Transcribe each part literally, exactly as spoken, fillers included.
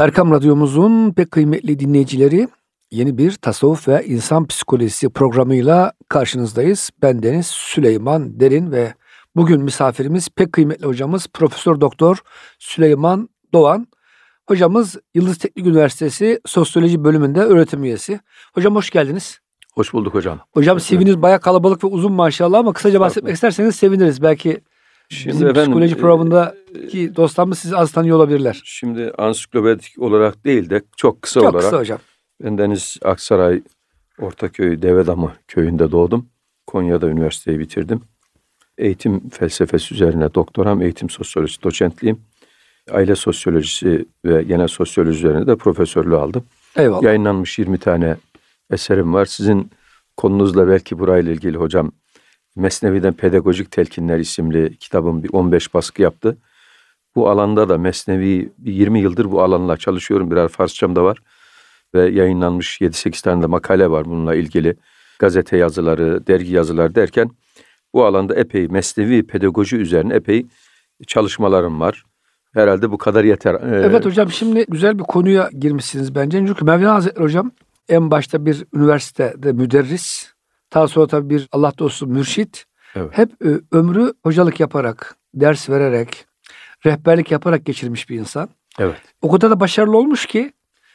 Erkam Radyomuzun pek kıymetli dinleyicileri, yeni bir tasavvuf ve insan psikolojisi programıyla karşınızdayız. Ben Deniz Süleyman Derin ve bugün misafirimiz pek kıymetli hocamız Profesör Doktor Süleyman Doğan. Hocamız Yıldız Teknik Üniversitesi Sosyoloji Bölümünde öğretim üyesi. Hocam hoş geldiniz. Hoş bulduk hocam. Hocam C V'niz bayağı kalabalık ve uzun maşallah ama kısaca bahsetmek isterseniz seviniriz. Belki Şimdi bizim efendim, psikoloji programındaki dostlarımız sizi az tanıyor olabilirler. Şimdi ansiklopedik olarak değil de çok kısa çok olarak. Çok kısa hocam. Ben Deniz Aksaray Ortaköy Devedamı köyünde doğdum. Konya'da üniversiteyi bitirdim. Eğitim felsefesi üzerine doktoram, eğitim sosyolojisi doçentliğim. Aile sosyolojisi ve genel sosyoloji üzerine de profesörlüğü aldım. Eyvallah. Yayınlanmış yirmi tane eserim var. Sizin konunuzla belki burayla ilgili hocam, Mesnevi'den Pedagojik Telkinler isimli kitabım bir on beş baskı yaptı. Bu alanda da Mesnevi yirmi yıldır bu alanla çalışıyorum. Birer Farsçam da var. Ve yayınlanmış yedi sekiz tane de makale var bununla ilgili. Gazete yazıları, dergi yazıları derken bu alanda epey Mesnevi pedagoji üzerine epey çalışmalarım var. Herhalde bu kadar yeter. Ee, Evet hocam, şimdi güzel bir konuya girmişsiniz bence. Çünkü Mevlana Hazretleri hocam en başta bir üniversitede müderris, daha sonra tabii bir Allah dostu mürşit. Evet. Hep ömrü hocalık yaparak, ders vererek, rehberlik yaparak geçirmiş bir insan. Evet. O kadar da başarılı olmuş ki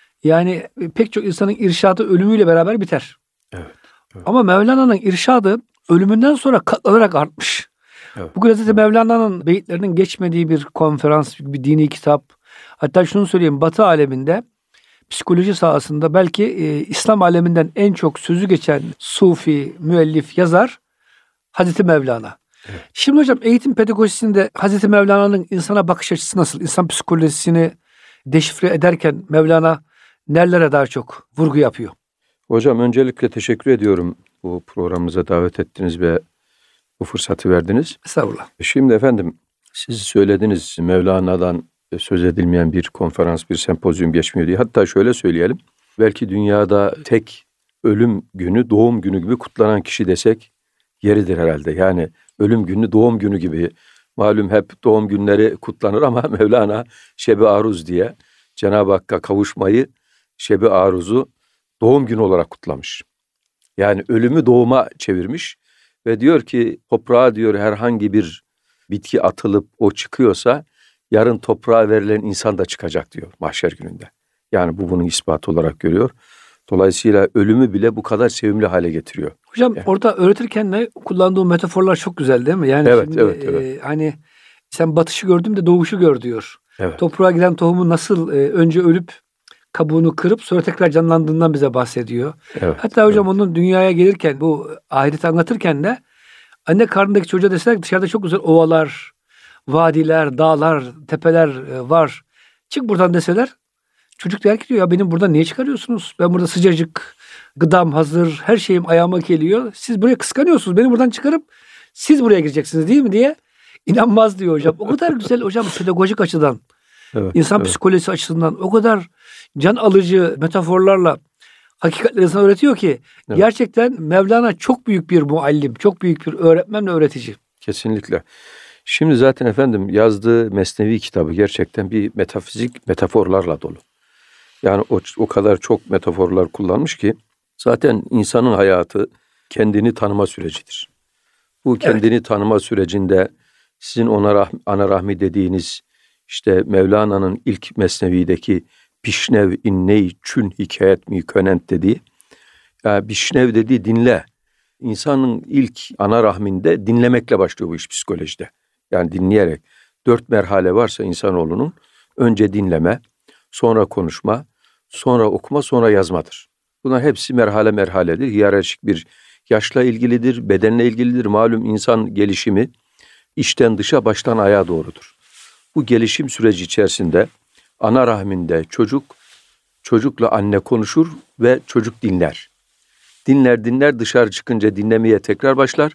yani pek çok insanın irşadı ölümüyle beraber biter. Evet. Evet. Ama Mevlana'nın irşadı ölümünden sonra katlanarak artmış. Evet. Bu gazetede Mevlana'nın beyitlerinin geçmediği bir konferans, bir dini kitap. Hatta şunu söyleyeyim, Batı aleminde psikoloji sahasında belki e, İslam aleminden en çok sözü geçen sufi, müellif, yazar Hazreti Mevlana. Evet. Şimdi hocam eğitim pedagojisinde Hazreti Mevlana'nın insana bakış açısı nasıl? İnsan psikolojisini deşifre ederken Mevlana nerelere daha çok vurgu yapıyor? Hocam öncelikle teşekkür ediyorum bu programımıza davet ettiniz ve bu fırsatı verdiniz. Estağfurullah. Şimdi efendim siz söylediniz Mevlana'dan söz edilmeyen bir konferans, bir sempozyum geçmiyor diye. Hatta şöyle söyleyelim. Belki dünyada tek ölüm günü doğum günü gibi kutlanan kişi desek yeridir herhalde. Yani ölüm günü doğum günü gibi. Malum hep doğum günleri kutlanır ama Mevlana Şebi Aruz diye Cenab-ı Hakk'a kavuşmayı, Şebi Aruz'u doğum günü olarak kutlamış. Yani ölümü doğuma çevirmiş ve diyor ki toprağa diyor herhangi bir bitki atılıp o çıkıyorsa yarın toprağa verilen insan da çıkacak diyor mahşer gününde. Yani bu bunun ispatı olarak görüyor. Dolayısıyla ölümü bile bu kadar sevimli hale getiriyor. Hocam yani. Orada öğretirken de kullandığı metaforlar çok güzel değil mi? Yani evet, şimdi evet, evet. E, hani sen batışı gördüm de doğuşu gör diyor. Evet. Toprağa giden tohumu nasıl e, önce ölüp kabuğunu kırıp sonra tekrar canlandığından bize bahsediyor. Evet, Hatta hocam evet. onun dünyaya gelirken bu ahireti anlatırken de anne karnındaki çocuğa deseler dışarıda çok güzel ovalar, vadiler, dağlar, tepeler e, var. Çık buradan deseler çocuk der ki diyor ya benim buradan niye çıkarıyorsunuz? Ben burada sıcacık, gıdam hazır, her şeyim ayağıma geliyor. Siz buraya kıskanıyorsunuz. Beni buradan çıkarıp siz buraya gireceksiniz değil mi diye inanmaz diyor hocam. O kadar güzel hocam pedagojik açıdan, Evet, insan evet. psikolojisi açısından o kadar can alıcı metaforlarla hakikatleri insana öğretiyor ki Evet. gerçekten Mevlana çok büyük bir muallim, çok büyük bir öğretmen ve öğretici. Kesinlikle. Şimdi zaten efendim yazdığı Mesnevi kitabı gerçekten bir metafizik metaforlarla dolu. Yani o, o kadar çok metaforlar kullanmış ki zaten insanın hayatı kendini tanıma sürecidir. Bu kendini evet. tanıma sürecinde sizin ona rah, ana rahmi dediğiniz işte Mevlana'nın ilk Mesnevi'deki Bişnev inney çün hikayet mi könent dediği, yani Bişnev dediği dinle. İnsanın ilk ana rahminde dinlemekle başlıyor bu iş psikolojide. Yani dinleyerek. Dört merhale varsa insanoğlunun önce dinleme, sonra konuşma, sonra okuma, sonra yazmadır. Bunlar hepsi merhale merhaledir. Hiyerarşik bir yaşla ilgilidir, bedenle ilgilidir. Malum insan gelişimi içten dışa, baştan ayağa doğrudur. Bu gelişim süreci içerisinde ana rahminde çocuk, çocukla anne konuşur ve çocuk dinler. Dinler dinler dışarı çıkınca dinlemeye tekrar başlar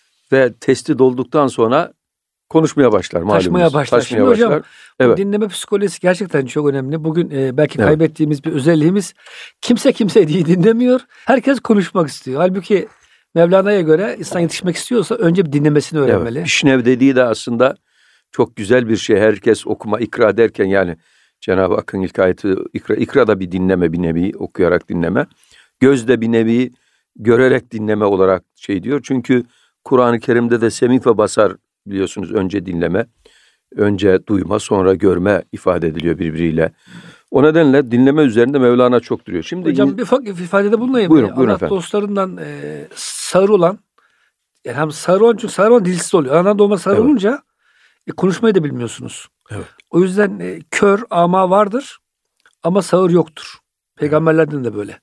ve testi dolduktan sonra konuşmaya başlar. Malumunuz. Taşmaya başlar. Taşmaya Şimdi başlar. hocam evet. dinleme psikolojisi gerçekten çok önemli. Bugün e, belki evet. kaybettiğimiz bir özelliğimiz kimse kimse diye dinlemiyor. Herkes konuşmak istiyor. Halbuki Mevlana'ya göre insan yetişmek istiyorsa önce bir dinlemesini öğrenmeli. Evet. Bişnev dediği de aslında çok güzel bir şey. Herkes okuma, ikra derken yani Cenab-ı Hakk'ın ilk ayeti ikra, ikra da bir dinleme bir nevi, okuyarak dinleme. Göz de bir nevi görerek dinleme olarak şey diyor. Çünkü Kur'an-ı Kerim'de de semih ve basar biliyorsunuz, önce dinleme, önce duyma, sonra görme ifade ediliyor birbiriyle. O nedenle dinleme üzerinde Mevlana çok duruyor. Şimdi hocam bir ufak ifadede bulunayım. Buyurun, buyurun Allah efendim. dostlarından e, sağır olan, yani hem sağır olan, çünkü sağır olan dilsiz oluyor. Anadan doğma sağır Evet. olunca e, konuşmayı da bilmiyorsunuz. Evet. O yüzden e, kör, ama vardır ama sağır yoktur. Peygamberlerden de böyle.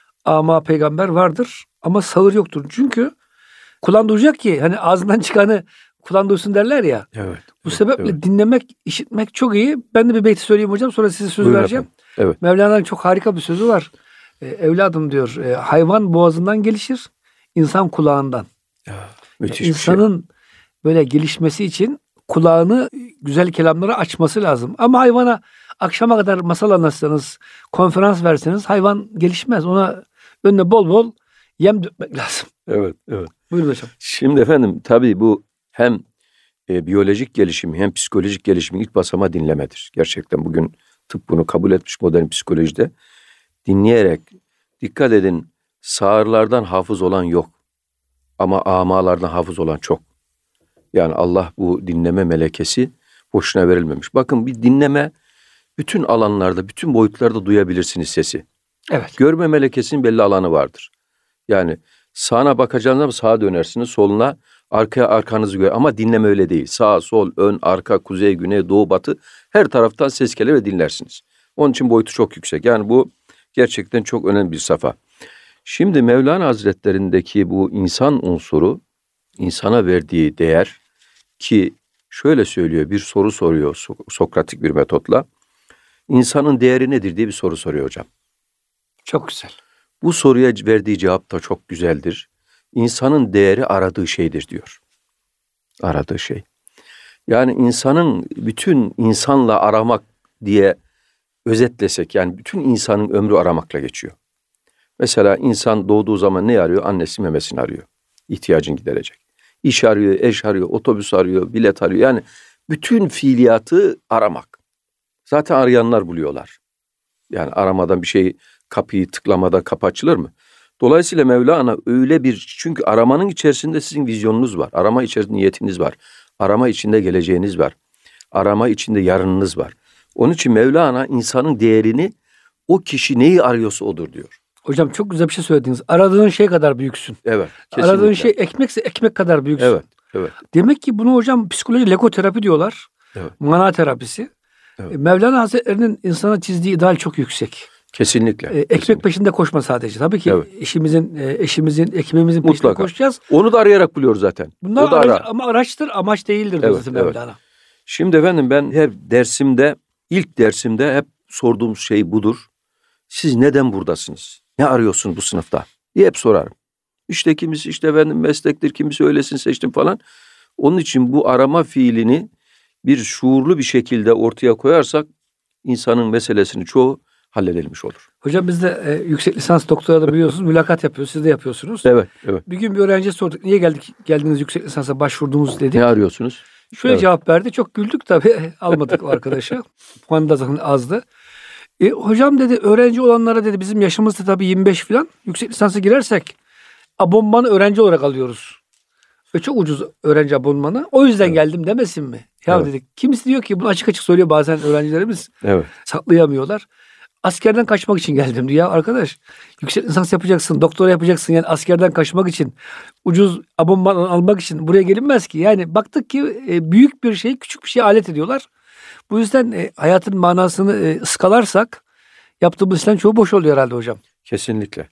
Ama peygamber vardır ama sağır yoktur. Çünkü kulağın duyacak ki, hani ağzından çıkanı kulağın duysun derler ya. Evet. Bu evet, sebeple evet. dinlemek, işitmek çok iyi. Ben de bir beyti söyleyeyim hocam, sonra size söz Buyurun vereceğim. efendim. Evet. Mevlana'nın çok harika bir sözü var. E, evladım diyor, e, hayvan boğazından gelişir, insan kulağından. Ya, müthiş Yani bir şey. insanın böyle gelişmesi için kulağını güzel kelamlara açması lazım. Ama hayvana akşama kadar masal anlatsanız, konferans verseniz hayvan gelişmez. Ona önüne bol bol yem dökmek lazım. Evet, evet. Buyurun hocam. Şimdi efendim tabii bu hem e, biyolojik gelişim hem psikolojik gelişimin ilk basamağı dinlemedir. Gerçekten bugün tıp bunu kabul etmiş, modern psikolojide. Dinleyerek, dikkat edin, sağırlardan hafız olan yok. Ama amalardan hafız olan çok. Yani Allah bu dinleme melekesi boşuna verilmemiş. Bakın, bir dinleme bütün alanlarda, bütün boyutlarda duyabilirsiniz sesi. Evet. Görme melekesinin belli alanı vardır. Yani sağına bakacağınız zaman sağa dönersiniz, soluna, arkaya arkanızı gör. Ama dinleme öyle değil. Sağ, sol, ön, arka, kuzey, güney, doğu, batı, her taraftan ses gelir ve dinlersiniz. Onun için boyutu çok yüksek. Yani bu gerçekten çok önemli bir safa. Şimdi Mevlana Hazretlerindeki bu insan unsuru, insana verdiği değer, ki şöyle söylüyor, bir soru soruyor So- Sokratik bir metotla. İnsanın değeri nedir diye bir soru soruyor hocam. Çok güzel. Bu soruya verdiği cevap da çok güzeldir. İnsanın değeri aradığı şeydir diyor. Aradığı şey. Yani insanın bütün insanla aramak diye özetlesek, yani bütün insanın ömrü aramakla geçiyor. Mesela insan doğduğu zaman ne arıyor? Annesi memesini arıyor. İhtiyacını giderecek. İş arıyor, eş arıyor, otobüs arıyor, bilet arıyor. Yani bütün fiiliyatı aramak. Zaten arayanlar buluyorlar. Yani aramadan bir şey, kapıyı tıklamada kapı açılır mı? Dolayısıyla Mevlana öyle bir, çünkü aramanın içerisinde sizin vizyonunuz var. Arama içerisinde niyetiniz var. Arama içinde geleceğiniz var. Arama içinde yarınınız var. Onun için Mevlana insanın değerini, o kişi neyi arıyorsa odur diyor. Hocam çok güzel bir şey söylediniz. Aradığın şey kadar büyüksün. Evet. Kesinlikle. Aradığın şey ekmekse ekmek kadar büyüksün. Evet. Evet. Demek ki bunu hocam psikoloji legoterapi diyorlar. Evet. Mana terapisi. Evet. E, Mevlana Hazretleri'nin insana çizdiği ideal çok yüksek. Kesinlikle. E, ekmek kesinlikle. peşinde koşma sadece. Tabii ki Evet. eşimizin, e, eşimizin, ekmeğimizin peşinde Mutlaka. koşacağız. Onu da arayarak buluyor zaten. Bunlar o da araç, ara. ama araçtır, amaç değildir diyor Evet, zaten evet. Mevlana. Şimdi efendim ben her dersimde, ilk dersimde hep sorduğum şey budur. Siz neden buradasınız? Ne arıyorsunuz bu sınıfta? diye hep sorarım. İşte kimisi işte efendim meslektir, kimisi öylesini seçtim falan. Onun için bu arama fiilini bir şuurlu bir şekilde ortaya koyarsak insanın meselesini çoğu halledilmiş olur. Hocam biz de e, yüksek lisans doktora da biliyorsunuz mülakat yapıyoruz. Siz de yapıyorsunuz. Evet, evet. Bir gün bir öğrenciye sorduk. Niye geldik geldiniz yüksek lisansa başvurdunuz dedik. Ne arıyorsunuz? Şöyle Evet. cevap verdi. Çok güldük tabii. Almadık o arkadaşı. Puanı da zaten azdı. E, hocam dedi, öğrenci olanlara dedi, bizim yaşımızda tabii yirmi beş falan, yüksek lisansa girersek abonmanı öğrenci olarak alıyoruz. Ve çok ucuz öğrenci abonmanı. O yüzden Evet. geldim demesin mi? Ya Evet. dedik. Kimisi diyor ki, bunu açık açık söylüyor bazen öğrencilerimiz. Evet. Saklayamıyorlar. Askerden kaçmak için geldim diyor. Ya arkadaş, yüksek lisans yapacaksın, doktora yapacaksın, yani askerden kaçmak için, ucuz abonman almak için buraya gelinmez ki. Yani baktık ki e, büyük bir şey küçük bir şeye alet ediyorlar. Bu yüzden e, hayatın manasını e, ıskalarsak yaptığımız işlerin çoğu boş oluyor herhalde hocam. Kesinlikle.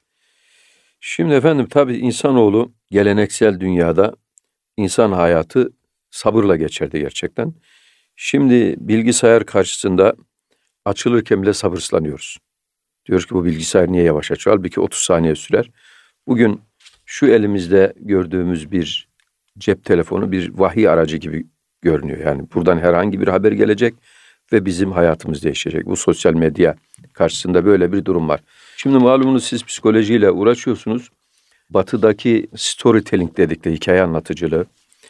Şimdi efendim tabii insanoğlu geleneksel dünyada insan hayatı sabırla geçerdi gerçekten. Şimdi bilgisayar karşısında açılırken bile sabırsızlanıyoruz. Diyoruz ki bu bilgisayar niye yavaş açıyor? Halbuki otuz saniye sürer. Bugün şu elimizde gördüğümüz bir cep telefonu bir vahiy aracı gibi görünüyor. Yani buradan herhangi bir haber gelecek ve bizim hayatımız değişecek. Bu sosyal medya karşısında böyle bir durum var. Şimdi malumunuz siz psikolojiyle uğraşıyorsunuz. Batı'daki storytelling dedikleri hikaye anlatıcılığı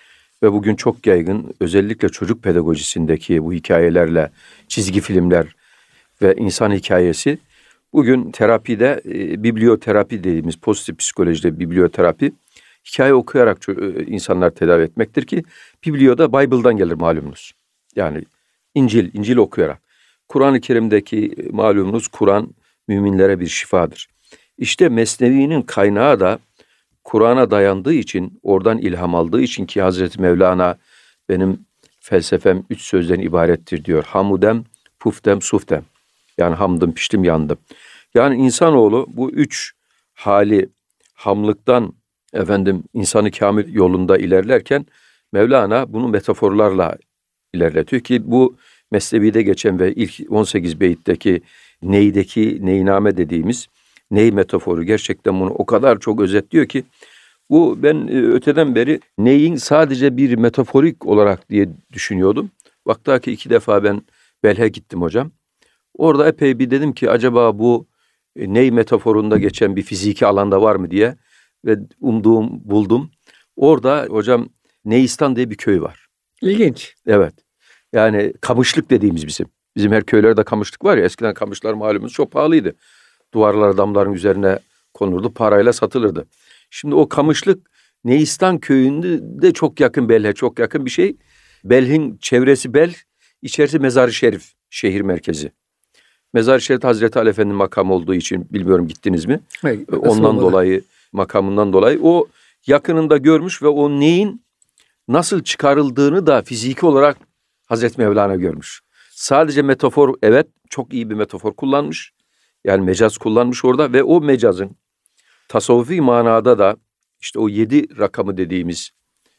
ve bugün çok yaygın özellikle çocuk pedagojisindeki bu hikayelerle çizgi filmler, ve insan hikayesi. Bugün terapide e, biblioterapi dediğimiz pozitif psikolojide biblioterapi hikaye okuyarak e, insanlar tedavi etmektir ki biblio da Bible'dan gelir malumunuz. Yani İncil, İncil okuyarak. Kur'an-ı Kerim'deki e, malumunuz Kur'an müminlere bir şifadır. İşte Mesnevi'nin kaynağı da Kur'an'a dayandığı için, oradan ilham aldığı için ki Hazreti Mevlana benim felsefem üç sözden ibarettir diyor. Hamudem, puftem, suftem. Yani hamdım, piştim, yandım. Yani insanoğlu bu üç hali hamlıktan efendim insanı kamil yolunda ilerlerken Mevlana bunu metaforlarla ilerletiyor ki bu Mesnevi'de geçen ve ilk on sekiz beyitteki neydeki neyname dediğimiz ney metaforu gerçekten bunu o kadar çok özetliyor ki bu ben öteden beri neyin sadece bir metaforik olarak diye düşünüyordum. Vakta ki iki defa ben Belh'e gittim hocam. Orada epey bir dedim ki acaba bu ney metaforunda geçen bir fiziki alanda var mı diye ve umduğum buldum. Orada hocam Neistan diye bir köy var. İlginç. Evet. Yani kamışlık dediğimiz bizim. Bizim her köylerde kamışlık var ya, eskiden kamışlar malumunuz çok pahalıydı. Duvarlar damların üzerine konurdu, parayla satılırdı. Şimdi o kamışlık Neistan köyünde de çok yakın Belh'e, çok yakın bir şey. Belh'in çevresi Belh, içerisi Mezar-ı Şerif, şehir merkezi. Mezar-ı Şerif Hazreti Ali Efendi makamı olduğu için bilmiyorum gittiniz mi? Evet, ondan dolayı, makamından dolayı o yakınında görmüş ve o neyin nasıl çıkarıldığını da fiziki olarak Hazreti Mevlana görmüş. Sadece metafor, evet çok iyi bir metafor kullanmış. Yani mecaz kullanmış orada ve o mecazın tasavvufi manada da işte o yedi rakamı dediğimiz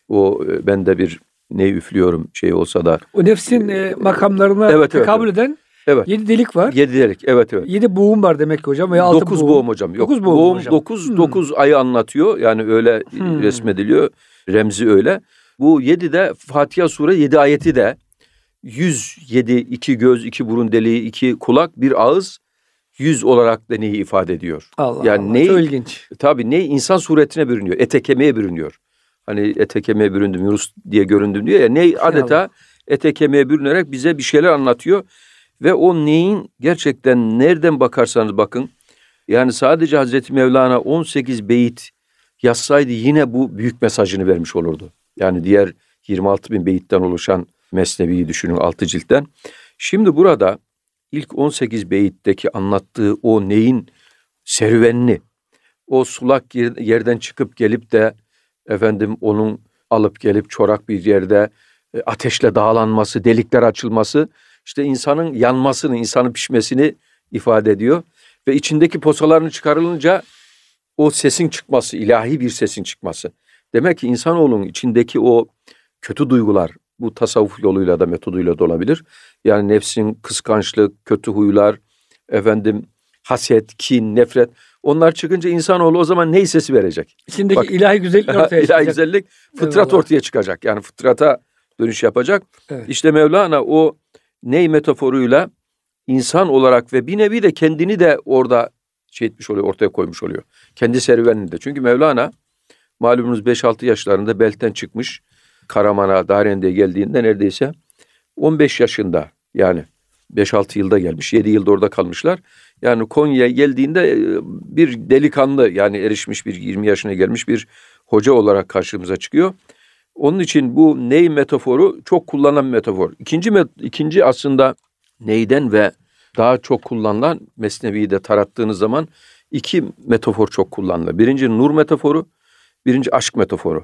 o ben de bir ne üflüyorum şey olsa da. O nefsin e, makamlarına evet, tekabül evet, eden evet. yedi delik var. Yedi delik, evet evet. Yedi boğum var demek ki hocam veya altı dokuz boğum. boğum hocam. Yok, dokuz boğum, boğum hocam. dokuz, Hmm. dokuz ayı anlatıyor. Yani öyle Hmm. resmediliyor. Remzi öyle. Bu yedi de Fatiha Sure yedi ayeti de yüz yedi, iki göz, iki burun deliği, iki kulak, bir ağız, yüz olarak da neyi ifade ediyor. Allah yani Allah, neyi, çok ilginç. Tabii ne insan suretine bürünüyor. Ete kemiğe bürünüyor. Hani ete kemiğe büründüm, Yunus diye göründüm diyor ya. Ney adeta ete kemiğe bürünerek bize bir şeyler anlatıyor. Ve o neyin gerçekten nereden bakarsanız bakın. Yani sadece Hazreti Mevlana on sekiz beyit yazsaydı yine bu büyük mesajını vermiş olurdu. Yani diğer yirmi altı bin beyitten oluşan Mesnevi'yi düşünün altı ciltten. Şimdi burada ilk on sekiz beyitteki anlattığı o neyin serüvenini, o sulak yerden çıkıp gelip de efendim onun alıp gelip çorak bir yerde ateşle dağlanması, delikler açılması, işte insanın yanmasını, insanın pişmesini ifade ediyor. Ve içindeki posalarını çıkarılınca o sesin çıkması, ilahi bir sesin çıkması. Demek ki insanoğlunun içindeki o kötü duygular, bu tasavvuf yoluyla da metoduyla da olabilir. Yani nefsin kıskançlık, kötü huylar, efendim haset, kin, nefret. Onlar çıkınca insanoğlu o zaman ney sesi verecek? İçindeki Bak, ilahi güzellik ortaya çıkacak. İlahi güzellik, fıtrat Eyvallah. ortaya çıkacak. Yani fıtrata dönüş yapacak. Evet. İşte Mevlana o ney metaforuyla insan olarak ve bir nevi de kendini de orada şey etmiş oluyor, ortaya koymuş oluyor. Kendi serüveninde. Çünkü Mevlana malumunuz beş altı yaşlarında Belh'ten çıkmış. Karaman'a, Darende'ye geldiğinde neredeyse on beş yaşında, yani beş altı yılda gelmiş. yedi yılda orada kalmışlar. Yani Konya'ya geldiğinde bir delikanlı, yani erişmiş bir yirmi yaşına gelmiş bir hoca olarak karşımıza çıkıyor. Onun için bu ney metaforu çok kullanılan bir metafor. İkinci, met- ikinci aslında neyden ve daha çok kullanılan Mesnevi'yi de tarattığınız zaman iki metafor çok kullanılır. Birinci nur metaforu, birinci aşk metaforu.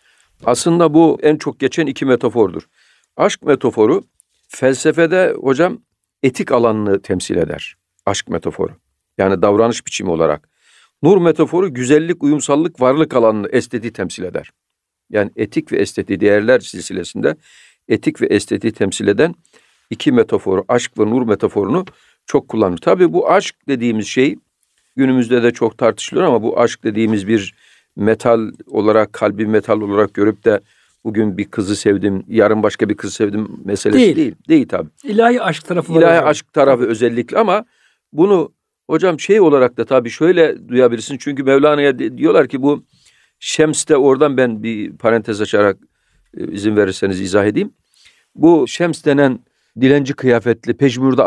Aslında bu en çok geçen iki metafordur. Aşk metaforu felsefede hocam etik alanını temsil eder. Aşk metaforu. Yani davranış biçimi olarak. Nur metaforu güzellik, uyumsallık, varlık alanını, estetiği temsil eder. Yani etik ve estetiği değerler silsilesinde etik ve estetiği temsil eden iki metaforu, aşk ve nur metaforunu çok kullanır. Tabii bu aşk dediğimiz şey günümüzde de çok tartışılıyor ama bu aşk dediğimiz bir metal olarak, kalbi metal olarak görüp de bugün bir kızı sevdim, yarın başka bir kızı sevdim meselesi Değil. değil. Değil tabii. İlahi aşk tarafı var. İlahi hocam. aşk tarafı özellikle ama bunu hocam şey olarak da tabii şöyle duyabilirsin. Çünkü Mevlana'ya diyorlar ki bu Şems'te, oradan ben bir parantez açarak izin verirseniz izah edeyim. Bu Şems denen dilenci kıyafetli, pejmürde adam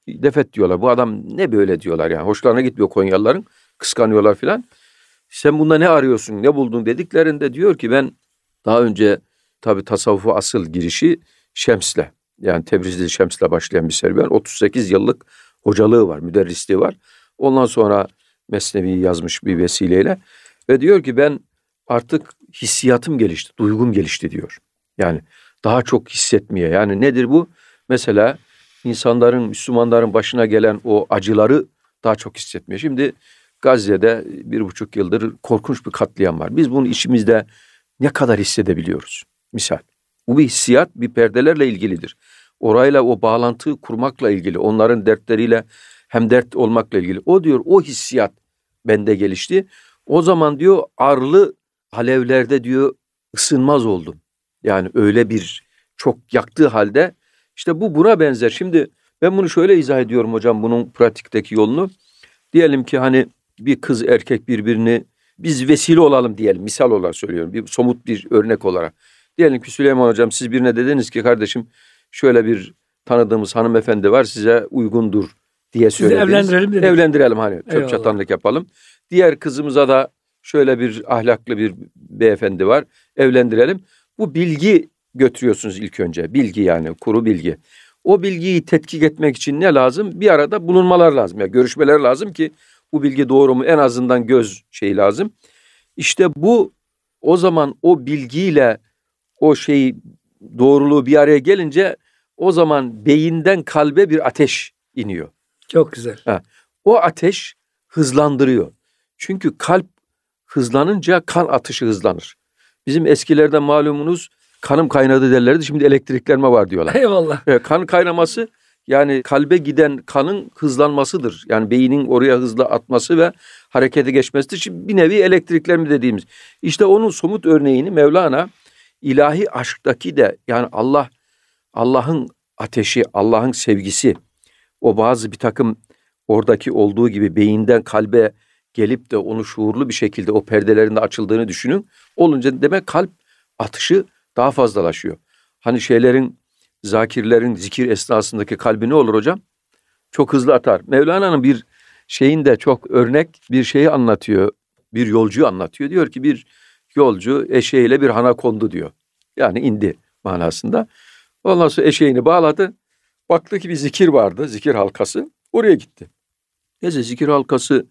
defet diyorlar. Bu adam ne böyle diyorlar yani. Hoşlarına gitmiyor Konyalıların. Kıskanıyorlar filan. Sen bunda ne arıyorsun, ne buldun dediklerinde diyor ki ben daha önce tabii tasavvufa asıl girişi Şems'le. Yani Tebrizli Şems'le başlayan bir serüven. otuz sekiz yıllık hocalığı var, müderrisliği var. Ondan sonra Mesnevi'yi yazmış bir vesileyle. Ve diyor ki ben artık hissiyatım gelişti, duygum gelişti diyor. Yani daha çok hissetmeye. Yani nedir bu? Mesela insanların, Müslümanların başına gelen o acıları daha çok hissetmeye. Şimdi Gazze'de bir buçuk yıldır korkunç bir katliam var. Biz bunu içimizde ne kadar hissedebiliyoruz? Misal. Bu bir hissiyat, bir perdelerle ilgilidir. Orayla o bağlantıyı kurmakla ilgili, onların dertleriyle hem dert olmakla ilgili. O diyor, o hissiyat bende gelişti. O zaman diyor arlı alevlerde diyor ısınmaz oldum. Yani öyle bir çok yaktığı halde işte bu buna benzer. Şimdi ben bunu şöyle izah ediyorum hocam, bunun pratikteki yolunu. Diyelim ki hani bir kız erkek birbirini biz vesile olalım diyelim, misal olarak söylüyorum, bir somut bir örnek olarak. Diyelim ki Süleyman hocam siz birine dediniz ki kardeşim şöyle bir tanıdığımız hanımefendi var size uygundur diye söylediniz. Sizi evlendirelim dedik. Evlendirelim hani çöp çatanlık yapalım. Diğer kızımıza da şöyle bir ahlaklı bir beyefendi var evlendirelim. Bu bilgi götürüyorsunuz ilk önce, bilgi yani kuru bilgi. O bilgiyi tetkik etmek için ne lazım? Bir arada bulunmalar lazım. Yani görüşmeler lazım ki bu bilgi doğru mu? En azından göz şeyi lazım. İşte bu o zaman o bilgiyle o şeyi doğruluğu bir araya gelince o zaman beyinden kalbe bir ateş iniyor. Çok güzel. Ha, o ateş hızlandırıyor. Çünkü kalp hızlanınca kan atışı hızlanır. Bizim eskilerden malumunuz kanım kaynadı derlerdi. Şimdi elektriklenme var diyorlar. Eyvallah. Evet, kan kaynaması yani kalbe giden kanın hızlanmasıdır. Yani beynin oraya hızla atması ve harekete geçmesidir. Şimdi bir nevi elektriklenme dediğimiz. İşte onun somut örneğini Mevlana ilahi aşktaki de yani Allah Allah'ın ateşi, Allah'ın sevgisi o bazı bir takım oradaki olduğu gibi beyinden kalbe gelip de onu şuurlu bir şekilde o perdelerinde açıldığını düşünün. Olunca demek kalp atışı daha fazlalaşıyor. Hani şeylerin, zakirlerin zikir esnasındaki kalbi ne olur hocam? Çok hızlı atar. Mevlana'nın bir şeyinde çok örnek bir şeyi anlatıyor. Bir yolcuyu anlatıyor. Diyor ki bir yolcu eşeğiyle bir hana kondu diyor. Yani indi manasında. Ondan sonra eşeğini bağladı. Baktı ki bir zikir vardı. Zikir halkası. Oraya gitti. Neyse zikir halkası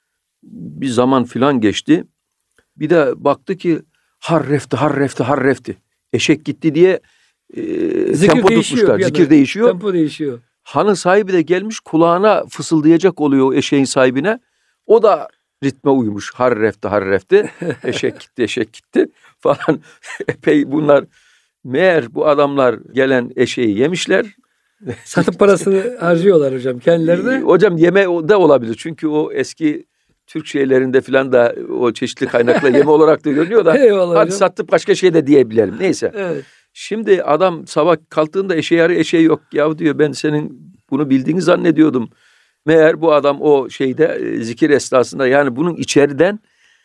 bir zaman filan geçti. Bir de baktı ki harrefti, harrefti, harrefti. Eşek gitti diye e, tempo tutmuşlar. Zikir değişiyor. Tempo değişiyor. Hanın sahibi de gelmiş kulağına fısıldayacak oluyor o eşeğin sahibine. O da ritme uymuş. Harrefti, harrefti. Eşek gitti, eşek gitti falan. Epey bunlar. Meğer bu adamlar gelen eşeği yemişler. Satıp parasını harcıyorlar hocam kendileri de. Hocam yeme de olabilir. Çünkü o eski Türk şeylerinde filan da o çeşitli kaynakla yeme olarak da görünüyor da. Eyvallah hadi hocam. sattık başka şey de diyebilelim. Neyse. Evet. Şimdi adam sabah kalktığında eşeği arıyor, eşeği yok. Ya diyor ben senin bunu bildiğini zannediyordum. Meğer bu adam o şeyde zikir esnasında yani bunun içeriden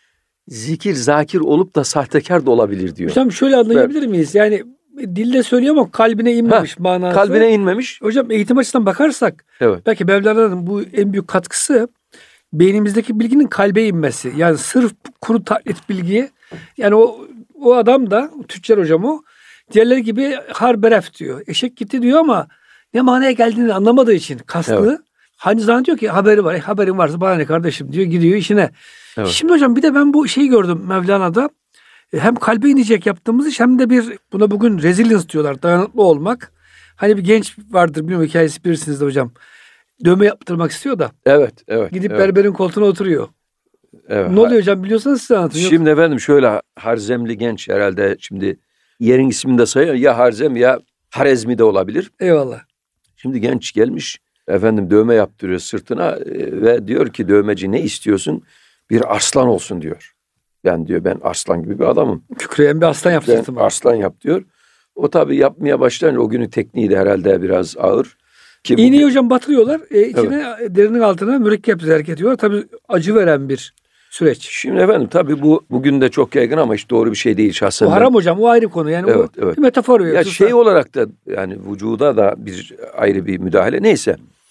zikir zakir olup da sahtekar da olabilir diyor. Hocam şöyle anlayabilir miyiz? Yani dille söylüyor ama kalbine inmemiş ha, manası. Kalbine inmemiş. Hocam eğitim açısından bakarsak evet. Belki Mevlana'nın bu en büyük katkısı beynimizdeki bilginin kalbe inmesi. Yani sırf kuru taklit bilgiye yani o o adam da tüccar hocam o diğerleri gibi harberef diyor. Eşek gitti diyor ama ne manaya geldiğini anlamadığı için kastı. Evet. Hani zannediyor ki haberi var. E, haberin varsa bana ne kardeşim diyor gidiyor işine. Evet. Şimdi hocam bir de ben bu şeyi gördüm Mevlana'da. Hem kalbe inecek yaptığımız iş hem de bir buna bugün resilience diyorlar. Dayanıklı olmak. Hani bir genç vardır bilmiyorum hikayesi bilirsiniz de hocam. Dövme yaptırmak istiyor da. Evet, evet. Gidip evet. berberin koltuğuna oturuyor. Evet. Ne oluyor hocam biliyorsanız size anlatın. Şimdi Yok. efendim şöyle Harzemli genç herhalde şimdi yerin ismini de sayıyor. Ya Harzem ya Harezmi de olabilir. Eyvallah. Şimdi genç gelmiş efendim dövme yaptırıyor sırtına ve diyor ki dövmeci ne istiyorsun? Bir arslan olsun diyor. Ben diyor ben arslan gibi bir adamım. Kükreyen bir aslan yap sırtıma. Arslan yap diyor. O tabii yapmaya başlayınca o günün tekniği de herhalde biraz ağır. Ki İğneyi bugün... hocam batırıyorlar. E, içine evet. derinin altına mürekkep zerk ediyorlar. Tabii acı veren bir süreç. Şimdi efendim tabii bu bugün de çok yaygın ama hiç doğru bir şey değil şahsen. O haram ben... hocam o ayrı konu. Yani evet, o evet. bir metafor. Ya şey olarak da yani vücuda da bir ayrı bir müdahale. Neyse.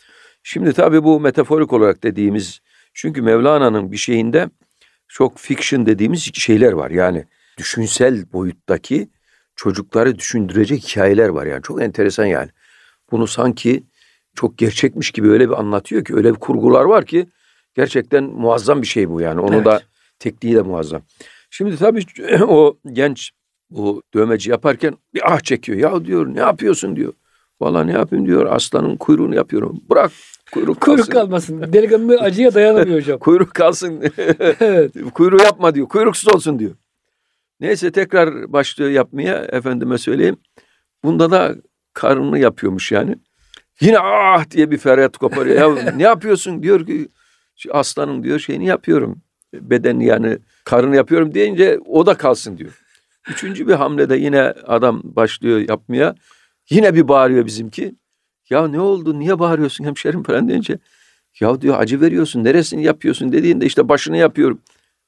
Şimdi tabii bu metaforik olarak dediğimiz, çünkü Mevlana'nın bir şeyinde çok fiction dediğimiz şeyler var. Yani düşünsel boyuttaki çocukları düşündürecek hikayeler var yani. Çok enteresan yani. Bunu sanki çok gerçekmiş gibi öyle bir anlatıyor ki, öyle bir kurgular var ki gerçekten muazzam bir şey bu yani. Onu Evet. da tekniği de muazzam. Şimdi tabii o genç bu dövmeci yaparken bir ah çekiyor. Ya diyor, ne yapıyorsun diyor. Vallahi ne yapayım diyor, aslanın kuyruğunu yapıyorum. Bırak kuyruk kalsın. Kuyruk kalmasın. Delikanlı acıya dayanamıyor hocam. Kuyruk kalsın. Evet. Kuyruğu yapma diyor. Kuyruksuz olsun diyor. Neyse tekrar başlıyor yapmaya, efendime söyleyeyim. Bunda da karnını yapıyormuş yani. Yine ah diye bir feryat koparıyor. Ya ne yapıyorsun diyor ki, aslanın diyor şeyini yapıyorum. Bedenini yani karnını yapıyorum deyince o da kalsın diyor. Üçüncü bir hamlede yine adam başlıyor yapmaya. Yine bir bağırıyor bizimki. Ya ne oldu, niye bağırıyorsun hemşerim falan deyince. Ya diyor acı veriyorsun, neresini yapıyorsun dediğinde işte başını yapıyorum.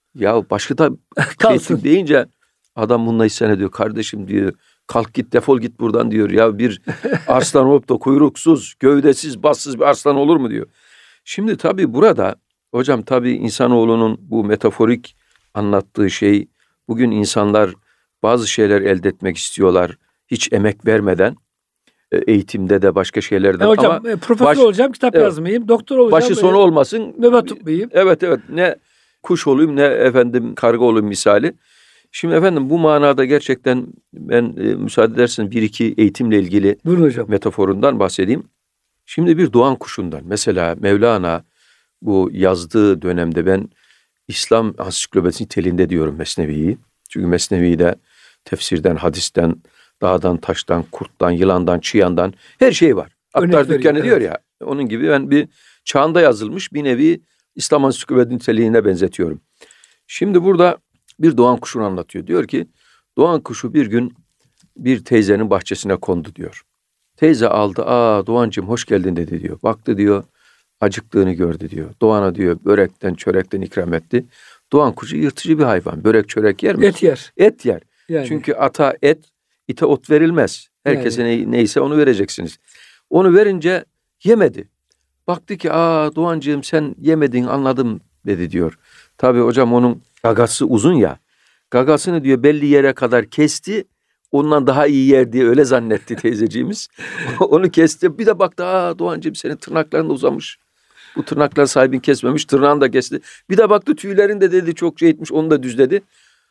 Ya başı da Kalsın deyince adam bununla isyan ediyor. Kardeşim diyor, kalk git, defol git buradan diyor. Ya bir arslan olup da kuyruksuz, gövdesiz, bassız bir arslan olur mu diyor. Şimdi tabii burada hocam tabii insanoğlunun bu metaforik anlattığı şey, bugün insanlar bazı şeyler elde etmek istiyorlar hiç emek vermeden. Eğitimde de başka şeylerde. E hocam ama profesör baş, olacağım, kitap evet, yazmayayım, doktor olacağım. Başı sonu olmasın. Nöbet tutmayayım. Evet evet, ne kuş olayım ne efendim karga olayım misali. Şimdi efendim bu manada gerçekten ben e, müsaade ederseniz bir iki eğitimle ilgili Buyurun hocam. metaforundan bahsedeyim. Şimdi bir doğan kuşundan mesela Mevlana bu yazdığı dönemde, ben İslam ansiklopedisi niteliğinde diyorum Mesnevi'yi. Çünkü Mesnevi'de tefsirden, hadisten, dağdan, taştan, kurttan, yılandan, çıyandan her şey var. Attar dükkanı evet. diyor ya. Onun gibi ben bir çağında yazılmış bir nevi İslam ansiklopedisi niteliğine benzetiyorum. Şimdi burada bir doğan kuşunu anlatıyor. Diyor ki doğan kuşu bir gün bir teyzenin bahçesine kondu diyor. Teyze aldı, aa Doğancığım hoş geldin dedi diyor. Baktı diyor, acıktığını gördü diyor. Doğan'a diyor börekten çörekten ikram etti. Doğan kuşu yırtıcı bir hayvan. Börek çörek yer mi? Et yer. Et yer. Yani. Çünkü ata et, ite ot verilmez. Herkese yani. ne, neyse onu vereceksiniz. Onu verince yemedi. Baktı ki aa Doğancığım sen yemedin anladım dedi diyor. Tabii hocam onun gagası uzun ya. Gagasını diyor belli yere kadar kesti. Ondan daha iyi yer diye öyle zannetti teyzeciğimiz. Onu kesti. Bir de baktı aa Doğancığım senin tırnakların da uzamış. Bu tırnaklar sahibin kesmemiş. Tırnağını da kesti. Bir de baktı tüylerin de dedi çok şey etmiş. Onu da düzledi.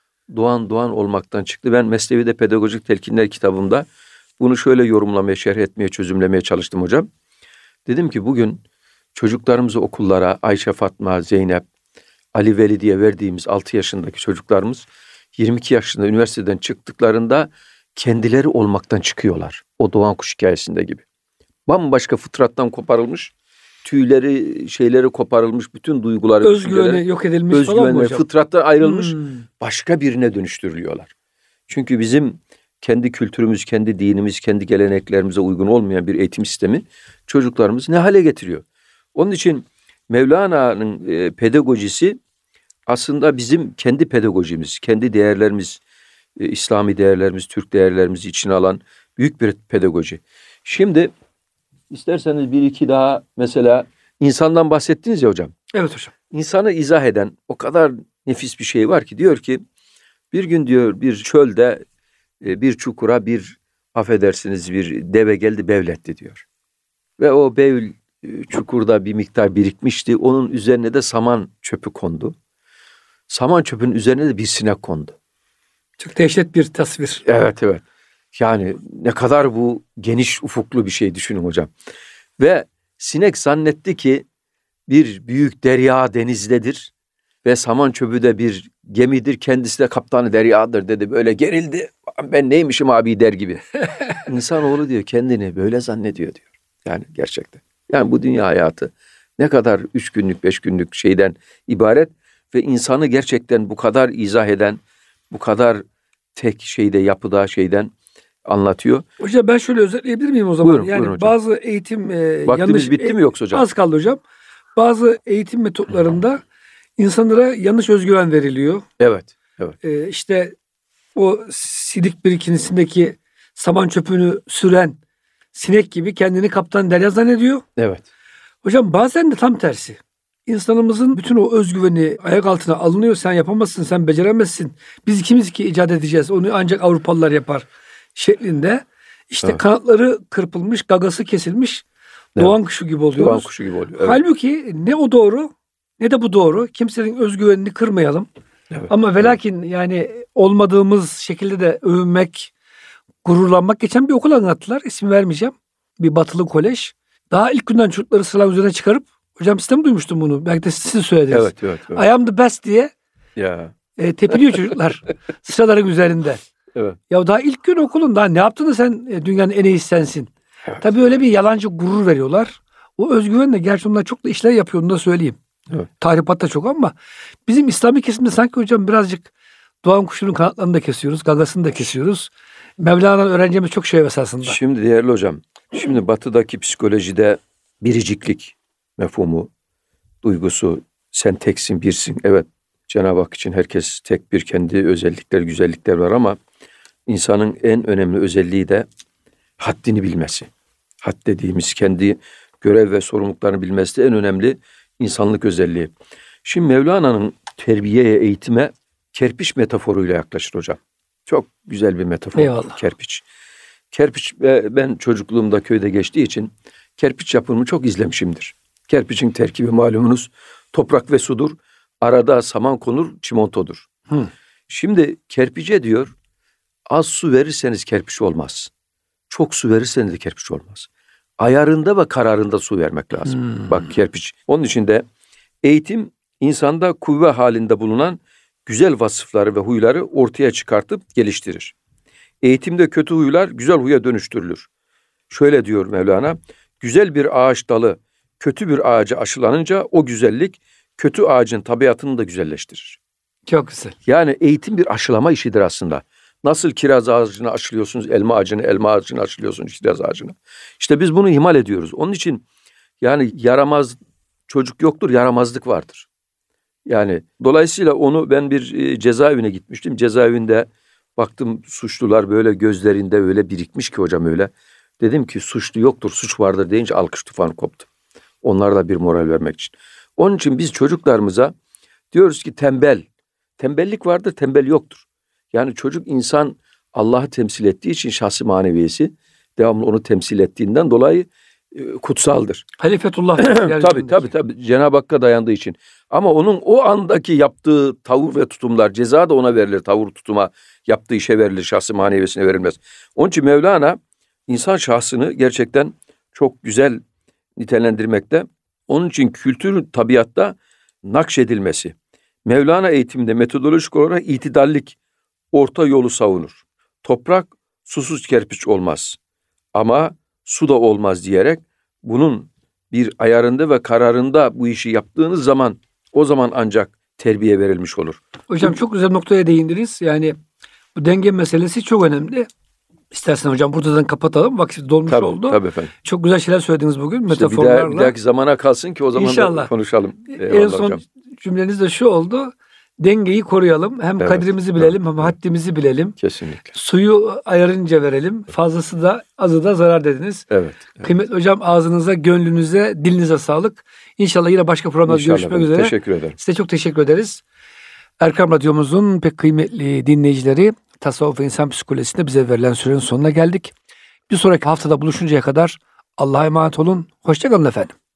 Doğan doğan olmaktan çıktı. Ben Mesnevi'de Pedagojik Telkinler kitabımda bunu şöyle yorumlamaya, şerh etmeye, çözümlemeye çalıştım hocam. Dedim ki bugün çocuklarımızı okullara Ayşe, Fatma, Zeynep, Ali Veli diye verdiğimiz altı yaşındaki çocuklarımız yirmi iki yaşında üniversiteden çıktıklarında kendileri olmaktan çıkıyorlar. O doğan kuş hikayesinde gibi. Bambaşka fıtrattan koparılmış, tüyleri, şeyleri koparılmış, bütün duyguları, özgüveni yok edilmiş özgüveni, falan mı hocam? Fıtrattan ayrılmış, hmm. başka birine dönüştürülüyorlar. Çünkü bizim kendi kültürümüz, kendi dinimiz, kendi geleneklerimize uygun olmayan bir eğitim sistemi çocuklarımızı ne hale getiriyor? Onun için Mevlana'nın e, pedagojisi aslında bizim kendi pedagojimiz, kendi değerlerimiz, e, İslami değerlerimiz, Türk değerlerimizi içine alan büyük bir pedagoji. Şimdi isterseniz bir iki daha mesela insandan bahsettiniz ya hocam. Evet hocam. İnsanı izah eden o kadar nefis bir şey var ki diyor ki bir gün diyor bir çölde e, bir çukura bir affedersiniz bir deve geldi bevletti diyor. Ve o bevl e, çukurda bir miktar birikmişti. Onun üzerine de saman çöpü kondu. Saman çöpünün üzerine de bir sinek kondu. Çok dehşet bir tasvir. Evet evet. Yani ne kadar bu geniş ufuklu bir şey düşünün hocam. Ve sinek zannetti ki bir büyük derya denizdedir. Ve saman çöpü de bir gemidir. Kendisi de kaptanı deryadır dedi. Böyle gerildi. Ben neymişim abi der gibi. İnsanoğlu diyor kendini böyle zannediyor diyor. Yani gerçekten. Yani bu dünya hayatı ne kadar üç günlük beş günlük şeyden ibaret. Ve insanı gerçekten bu kadar izah eden, bu kadar tek şeyde yapıda şeyden anlatıyor. Hocam ben şöyle özetleyebilir miyim o zaman? Buyurun, yani buyurun hocam. bazı eğitim e, Vaktimiz yanlış bitti mi yoksa hocam? Az kaldı hocam. Bazı eğitim metotlarında insanlara yanlış özgüven veriliyor. Evet, evet. E, işte o sidik birikintisindeki saman çöpünü süren sinek gibi kendini kaptan derya zannediyor. Evet. Hocam bazen de tam tersi. İnsanımızın bütün o özgüveni ayak altına alınıyor. Sen yapamazsın, sen beceremezsin. Biz ikimiz ki icat edeceğiz. Onu ancak Avrupalılar yapar şeklinde. İşte evet. kanatları kırpılmış, gagası kesilmiş. Evet. Doğan kuşu gibi oluyoruz. Doğan kuşu gibi oluyor. Evet. Halbuki ne o doğru ne de bu doğru. Kimsenin özgüvenini kırmayalım. Evet. Ama velakin evet. yani olmadığımız şekilde de övünmek, gururlanmak. Geçen bir okul anlattılar. İsmi vermeyeceğim. Bir batılı kolej. Daha ilk günden çocukları sıra üzerine çıkarıp, hocam sizden mi duymuştum bunu? Belki de siz söylediniz. Evet, evet, evet. I am the best diye ya. e, tepiniyor çocuklar sıraların üzerinde. Evet. Ya daha ilk gün okulun daha ne yaptın da sen e, dünyanın en iyisi sensin. Evet. Tabii öyle bir yalancı gurur veriyorlar. O özgüvenle gerçi onlar çok da işler yapıyor, onu da söyleyeyim. Evet. Tahribat da çok ama bizim İslami kesimde sanki hocam birazcık doğan kuşunun kanatlarını da kesiyoruz, gagasını da kesiyoruz. Mevlana'dan öğreneceğimiz çok şey esasında. Şimdi değerli hocam, şimdi batıdaki psikolojide biriciklik mefhumu, duygusu, sen teksin, birsin. Evet, Cenab-ı Hak için herkes tek bir, kendi özellikler, güzellikler var ama insanın en önemli özelliği de haddini bilmesi. Had dediğimiz kendi görev ve sorumluluklarını bilmesi de en önemli insanlık özelliği. Şimdi Mevlana'nın terbiyeye, eğitime kerpiç metaforuyla yaklaşır hocam. Çok güzel bir metafor. Eyvallah. Kerpiç. Kerpiç, ben çocukluğumda köyde geçtiği için kerpiç yapımını çok izlemişimdir. Kerpiçin terkibi malumunuz toprak ve sudur. Arada saman konur, çimentodur. Hı. Şimdi kerpiçe diyor, az su verirseniz kerpiç olmaz. Çok su verirseniz de kerpiç olmaz. Ayarında ve kararında su vermek lazım. Hmm. Bak kerpiç. Onun için de eğitim insanda kuvve halinde bulunan güzel vasıfları ve huyları ortaya çıkartıp geliştirir. Eğitimde kötü huylar güzel huya dönüştürülür. Şöyle diyor Mevlana, güzel bir ağaç dalı kötü bir ağaca aşılanınca o güzellik kötü ağacın tabiatını da güzelleştirir. Çok güzel. Yani eğitim bir aşılama işidir aslında. Nasıl kiraz ağacını aşılıyorsunuz, elma ağacını, elma ağacını aşılıyorsunuz, kiraz ağacını. İşte biz bunu ihmal ediyoruz. Onun için yani yaramaz çocuk yoktur, yaramazlık vardır. Yani dolayısıyla onu ben bir e, cezaevine gitmiştim. Cezaevinde baktım suçlular böyle gözlerinde öyle birikmiş ki hocam öyle. Dedim ki suçlu yoktur, suç vardır deyince alkış tufanı koptu. Onlara da bir moral vermek için. Onun için biz çocuklarımıza diyoruz ki tembel. Tembellik vardır, tembel yoktur. Yani çocuk insan Allah'ı temsil ettiği için şahsi maneviyesi devamlı onu temsil ettiğinden dolayı e, kutsaldır. Halifetullah. tabii tabii tabii Cenab-ı Hakk'a dayandığı için. Ama onun o andaki yaptığı tavır ve tutumlar ceza da ona verilir. Tavır tutuma yaptığı işe verilir. Şahsi maneviyesine verilmez. Onun için Mevlana insan şahsını gerçekten çok güzel nitelendirmekte. Onun için kültür tabiatta nakşedilmesi. Mevlana eğitiminde metodolojik olarak itidallik, orta yolu savunur. Toprak susuz kerpiç olmaz ama su da olmaz diyerek bunun bir ayarında ve kararında bu işi yaptığınız zaman o zaman ancak terbiye verilmiş olur. Hocam çok güzel noktaya değindiniz. Yani bu denge meselesi çok önemli. İstersen hocam buradan kapatalım. Vakit dolmuş tabii, oldu. Tabii efendim. Çok güzel şeyler söylediniz bugün. İşte metaforlarla. Bir, daha, bir dahaki zamana kalsın ki o zaman İnşallah. da konuşalım. Eyvallah en son hocam. Cümleniz de şu oldu. Dengeyi koruyalım. Hem evet, kadrimizi bilelim evet. hem haddimizi bilelim. Kesinlikle. Suyu ayarınca verelim. Fazlası da azı da zarar dediniz. Evet. evet. Kıymetli hocam ağzınıza, gönlünüze, dilinize sağlık. İnşallah yine başka programlarda görüşmek ben. üzere. Teşekkür ederim. Size çok teşekkür ederiz. Erkam Radyomuzun pek kıymetli dinleyicileri, Tasavvuf ve İnsan Psikolojisi'nde bize verilen sürenin sonuna geldik. Bir sonraki haftada buluşuncaya kadar Allah'a emanet olun. Hoşça kalın efendim.